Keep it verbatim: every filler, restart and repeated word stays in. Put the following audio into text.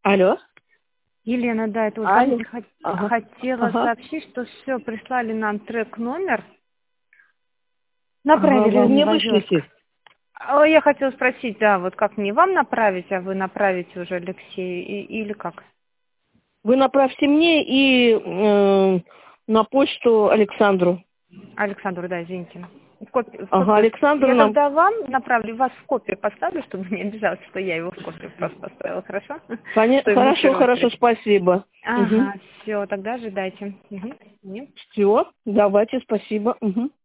Алло. Елена, да, это вот Алло. хот- Ага. хотела Ага. сообщить, что все, прислали нам трек-номер, Ага, направили вы в мне Новозерск. вышлите. А я хотела спросить, да, вот как мне вам направить, а вы направите уже Алексею, и- или как? Вы направьте мне и э, на почту Александру. Александру, да, извините. В копи- в Ага, копию. Александру Я нам. тогда вам направлю, вас в копию поставлю, чтобы не обижался, что я его в копию просто поставила, хорошо? Поня- Что ему в Хорошо, первую хорошо, очередь. спасибо. Угу. Ага, все, тогда ожидайте. Мгм. Все, давайте, спасибо. Угу.